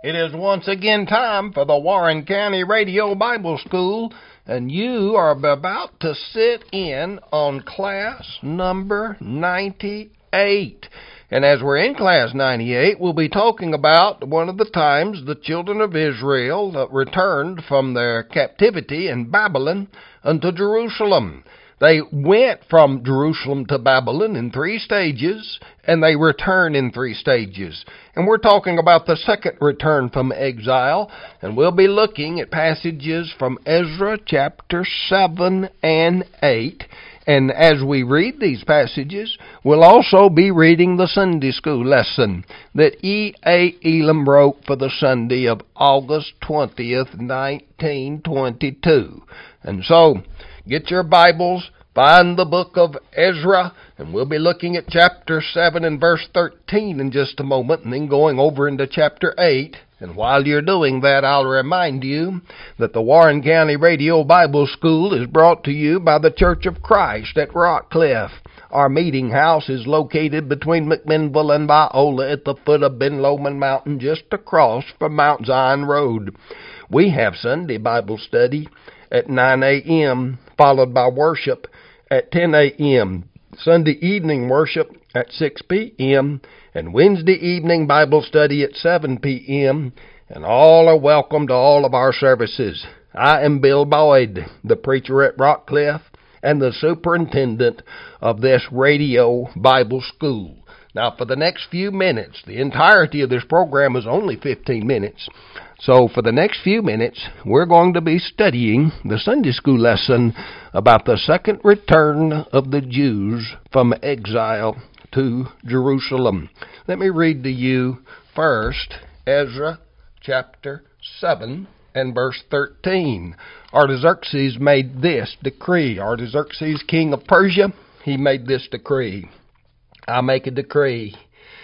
It is once again time for the Warren County Radio Bible School, and you are about to sit in on class number 98. And as we're in class 98, we'll be talking about one of the times the children of Israel returned from their captivity in Babylon unto Jerusalem. They went from Jerusalem to Babylon in 3 stages, and they return in 3 stages. And we're talking about the second return from exile, and we'll be looking at passages from Ezra chapter 7 and 8. And as we read these passages, we'll also be reading the Sunday school lesson that E.A. Elam wrote for the Sunday of August 20th, 1922. And so, get your Bibles, find the book of Ezra, and we'll be looking at chapter 7 and verse 13 in just a moment, and then going over into chapter 8. And while you're doing that, I'll remind you that the Warren County Radio Bible School is brought to you by the Church of Christ at Rockcliffe. Our meeting house is located between McMinnville and Viola at the foot of Ben Lomond Mountain, just across from Mount Zion Road. We have Sunday Bible study at 9 a.m., followed by worship at 10 a.m., Sunday evening worship at 6 p.m., and Wednesday evening Bible study at 7 p.m., and all are welcome to all of our services. I am Bill Boyd, the preacher at Rockcliffe and the superintendent of this radio Bible school. Now, for the next few minutes, the entirety of this program is only 15 minutes. So for the next few minutes, we're going to be studying the Sunday school lesson about the second return of the Jews from exile to Jerusalem. Let me read to you first Ezra chapter 7 and verse 13. Artaxerxes made this decree. Artaxerxes, king of Persia, he made this decree. I make a decree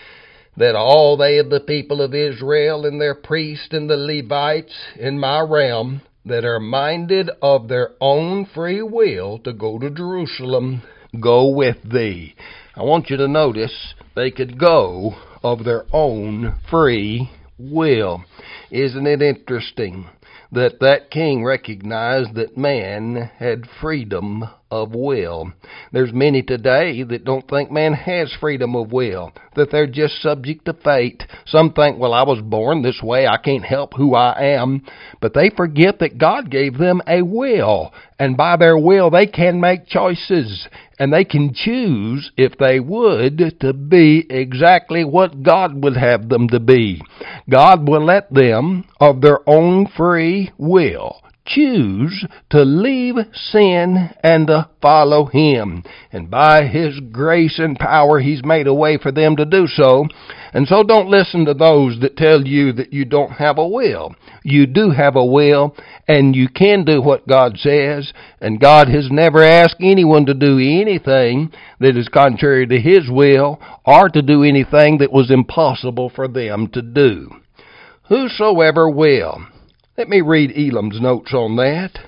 that all they of the people of Israel and their priests and the Levites in my realm that are minded of their own free will to go to Jerusalem, go with thee. I want you to notice they could go of their own free will. Isn't it interesting that that king recognized that man had freedom of will? There's many today that don't think man has freedom of will, that they're just subject to fate. Some think, well, I was born this way, I can't help who I am. But they forget that God gave them a will, and by their will they can make choices, and they can choose, if they would, to be exactly what God would have them to be. God will let them, of their own free will, choose to leave sin and to follow Him. And by His grace and power, He's made a way for them to do so. And so don't listen to those that tell you that you don't have a will. You do have a will, and you can do what God says. And God has never asked anyone to do anything that is contrary to His will, or to do anything that was impossible for them to do. Whosoever will. Let me read Elam's notes on that.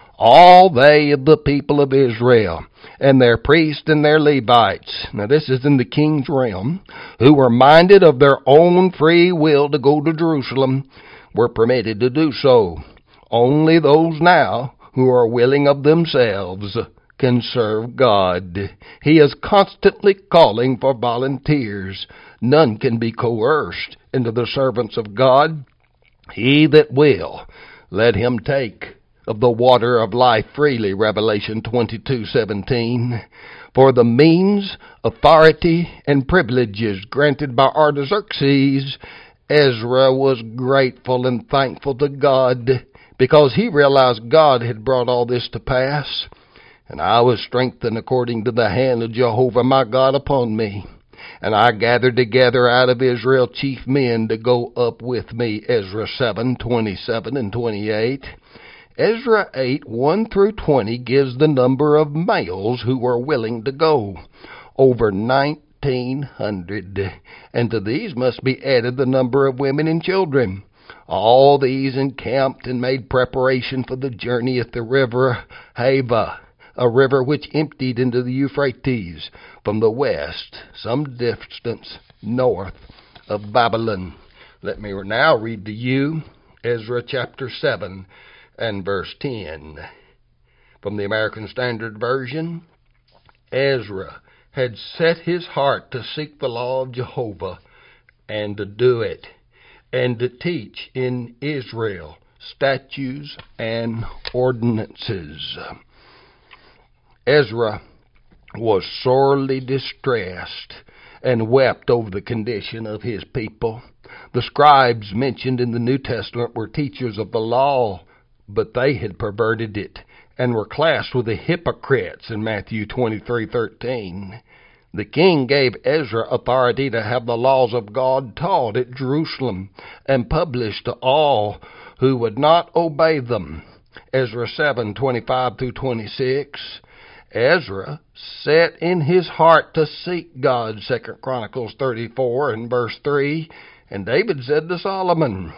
All they of the people of Israel, and their priests and their Levites, now this is in the king's realm, who were minded of their own free will to go to Jerusalem, were permitted to do so. Only those now who are willing of themselves can serve God. He is constantly calling for volunteers. None can be coerced into the servants of God. He that will, let him take of the water of life freely, Revelation 22:17. For the means, authority, and privileges granted by Artaxerxes, Ezra was grateful and thankful to God, because he realized God had brought all this to pass. And I was strengthened according to the hand of Jehovah my God upon me. And I gathered together out of Israel chief men to go up with me. Ezra 7:27 and 28. Ezra 8:1 through 20 gives the number of males who were willing to go. Over 1,900. And to these must be added the number of women and children. All these encamped and made preparation for the journey at the river Hava, a river which emptied into the Euphrates from the west, some distance north of Babylon. Let me now read to you Ezra chapter 7 and verse 10. From the American Standard Version, Ezra had set his heart to seek the law of Jehovah and to do it, and to teach in Israel statutes and ordinances. Ezra was sorely distressed and wept over the condition of his people. The scribes mentioned in the New Testament were teachers of the law, but they had perverted it and were classed with the hypocrites in Matthew 23:13. The king gave Ezra authority to have the laws of God taught at Jerusalem and published to all who would not obey them. Ezra 7:25-26. Ezra set in his heart to seek God, 2 Chronicles 34 and verse 3. And David said to Solomon,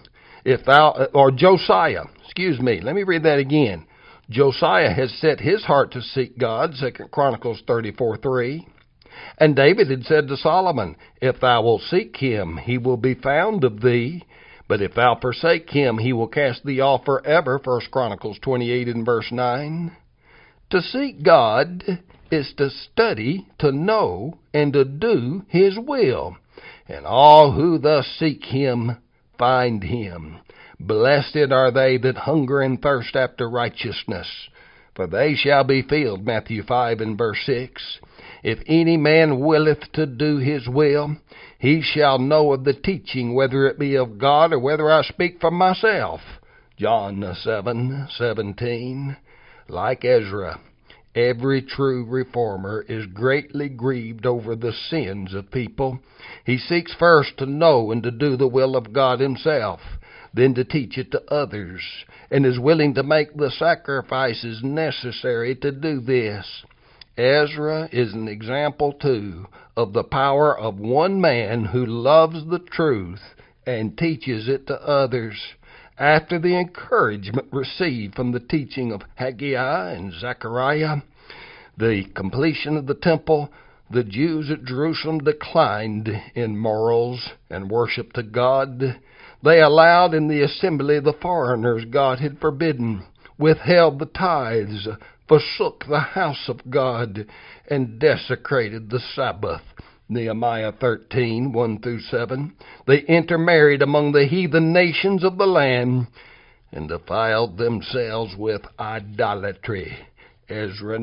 Josiah, let me read that again. Josiah has set his heart to seek God, 2 Chronicles 34:3. And David had said to Solomon, if thou wilt seek him, he will be found of thee. But if thou forsake him, he will cast thee off forever, 1 Chronicles 28 and verse 9. To seek God is to study, to know, and to do his will. And all who thus seek him find him. Blessed are they that hunger and thirst after righteousness, for they shall be filled, Matthew 5 and verse 6. If any man willeth to do his will, he shall know of the teaching, whether it be of God or whether I speak from myself. John 7:17. Like Ezra, every true reformer is greatly grieved over the sins of people. He seeks first to know and to do the will of God himself, then to teach it to others, and is willing to make the sacrifices necessary to do this. Ezra is an example, too, of the power of one man who loves the truth and teaches it to others. After the encouragement received from the teaching of Haggai and Zechariah, the completion of the temple, the Jews at Jerusalem declined in morals and worship to God. They allowed in the assembly the foreigners God had forbidden, withheld the tithes, forsook the house of God, and desecrated the Sabbath. Nehemiah 13:1-7. They intermarried among the heathen nations of the land and defiled themselves with idolatry. Ezra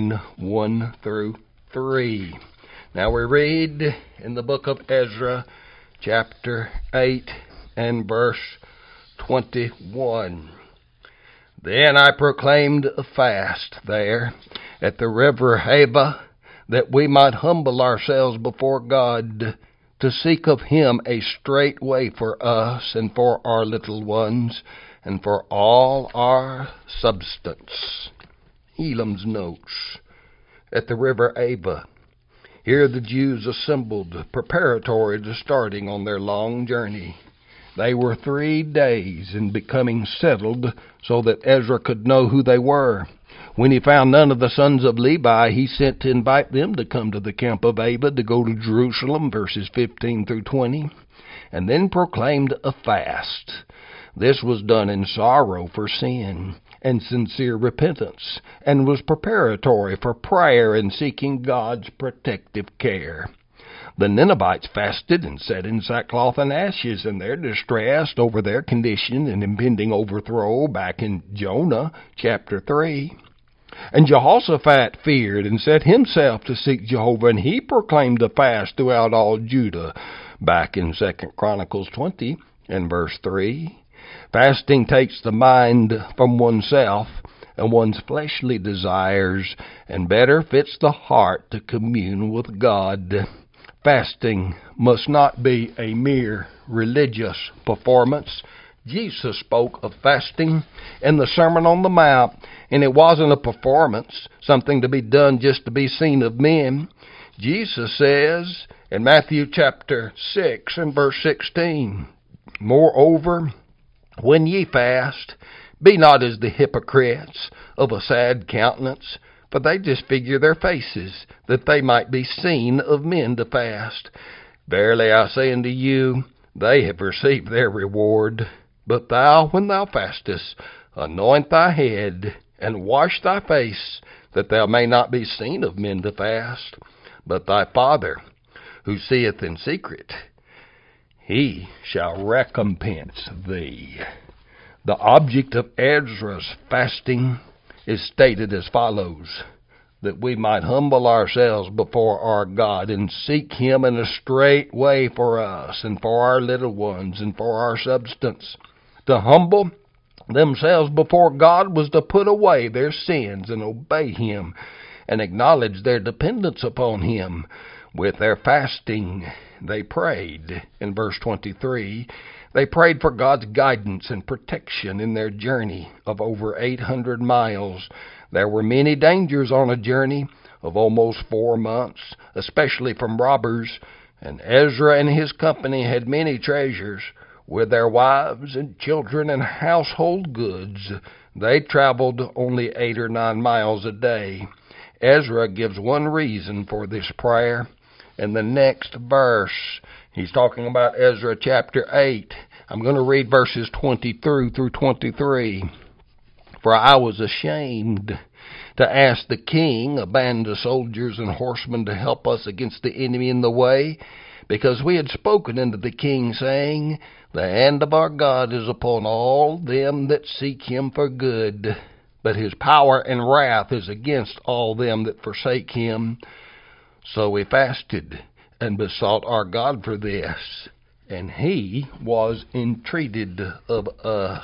9:1-3. Now we read in the book of Ezra, chapter 8 and verse 21. Then I proclaimed a fast there at the river Hava, that we might humble ourselves before God, to seek of him a straight way for us and for our little ones and for all our substance. Elam's notes. At the river Ava, here the Jews assembled preparatory to starting on their long journey. They were 3 days in becoming settled so that Ezra could know who they were. When he found none of the sons of Levi, he sent to invite them to come to the camp of Ava to go to Jerusalem, verses 15-20, and then proclaimed a fast. This was done in sorrow for sin and sincere repentance, and was preparatory for prayer and seeking God's protective care. The Ninevites fasted and sat in sackcloth and ashes in their distress over their condition and impending overthrow back in Jonah chapter 3. And Jehoshaphat feared and set himself to seek Jehovah, and he proclaimed a fast throughout all Judah back in 2 Chronicles 20 and verse 3. Fasting takes the mind from oneself and one's fleshly desires and better fits the heart to commune with God. Fasting must not be a mere religious performance. Jesus spoke of fasting in the Sermon on the Mount, and it wasn't a performance, something to be done just to be seen of men. Jesus says in Matthew chapter 6 and verse 16, Moreover, when ye fast, be not as the hypocrites of a sad countenance, for they disfigure their faces, that they might be seen of men to fast. Verily I say unto you, they have received their reward. But thou, when thou fastest, anoint thy head, and wash thy face, that thou may not be seen of men to fast. But thy Father, who seeth in secret, he shall recompense thee. The object of Ezra's fasting is stated as follows: that we might humble ourselves before our God and seek Him in a straight way for us and for our little ones and for our substance. To humble themselves before God was to put away their sins and obey Him and acknowledge their dependence upon Him. With their fasting, they prayed. In verse 23, they prayed for God's guidance and protection in their journey of over 800 miles. There were many dangers on a journey of almost 4 months, especially from robbers, and Ezra and his company had many treasures. With their wives and children and household goods, they traveled only 8 or 9 miles a day. Ezra gives one reason for this prayer. In the next verse, he's talking about Ezra chapter 8. I'm going to read verses 20 through 23. For I was ashamed to ask the king, a band of soldiers and horsemen, to help us against the enemy in the way, because we had spoken unto the king, saying, The hand of our God is upon all them that seek him for good, but his power and wrath is against all them that forsake him. So we fasted and besought our God for this, and he was entreated of us.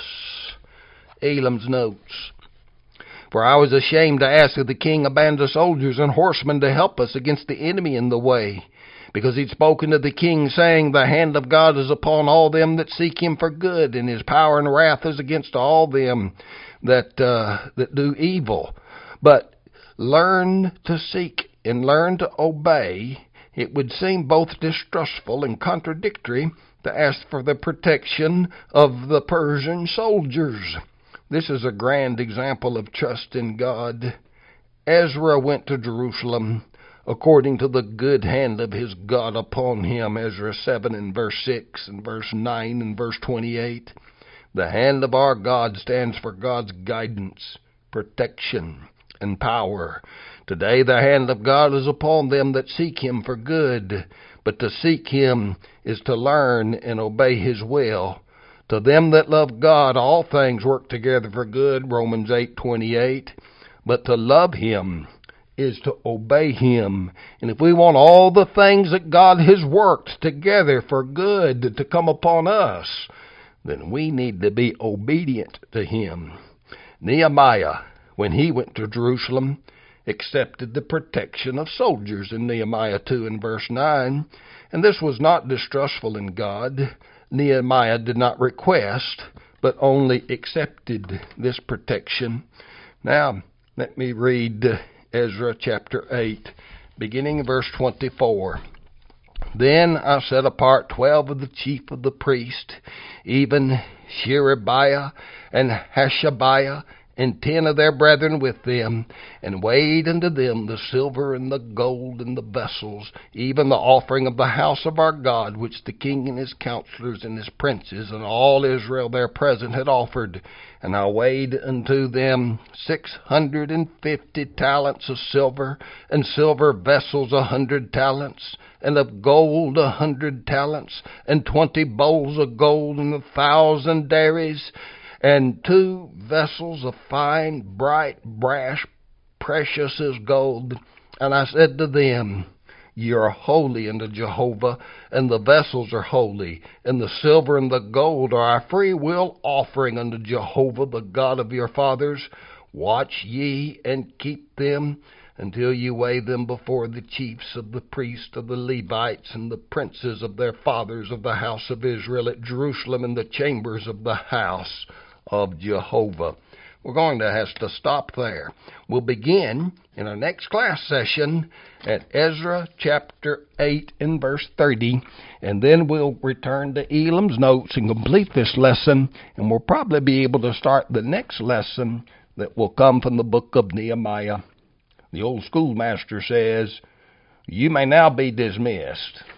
Elam's notes. For I was ashamed to ask of the king a band of soldiers and horsemen to help us against the enemy in the way, because he'd spoken to the king, saying, The hand of God is upon all them that seek him for good, and his power and wrath is against all them that do evil. But learn to seek and learn to obey. It would seem both distrustful and contradictory to ask for the protection of the Persian soldiers. This is a grand example of trust in God. Ezra went to Jerusalem according to the good hand of his God upon him. Ezra 7 and verse 6 and verse 9 and verse 28. The hand of our God stands for God's guidance, protection, and power. Today the hand of God is upon them that seek him for good, but to seek him is to learn and obey his will. To them that love God, all things work together for good, Romans 8:28. But to love him is to obey him. And if we want all the things that God has worked together for good to come upon us, then we need to be obedient to him. Nehemiah, when he went to Jerusalem, accepted the protection of soldiers in Nehemiah 2 and verse 9. And this was not distrustful in God. Nehemiah did not request, but only accepted this protection. Now, let me read Ezra chapter 8, beginning in verse 24. Then I set apart 12 of the chief of the priests, even Sherebiah and Hashabiah, and 10 of their brethren with them, and weighed unto them the silver and the gold and the vessels, even the offering of the house of our God, which the king and his counselors and his princes and all Israel there present had offered. And I weighed unto them 650 talents of silver, and silver vessels 100 talents, and of gold 100 talents, and 20 bowls of gold, and 1,000 daries, and 2 vessels of fine, bright brass, precious as gold. And I said to them, Ye are holy unto Jehovah, and the vessels are holy, and the silver and the gold are our free will offering unto Jehovah, the God of your fathers. Watch ye and keep them until ye weigh them before the chiefs of the priests of the Levites and the princes of their fathers of the house of Israel at Jerusalem in the chambers of the house of Jehovah. We're going to have to stop there. We'll begin in our next class session at Ezra chapter 8 and verse 30, and then we'll return to Elam's notes and complete this lesson, and we'll probably be able to start the next lesson that will come from the book of Nehemiah. The old schoolmaster says, You may now be dismissed.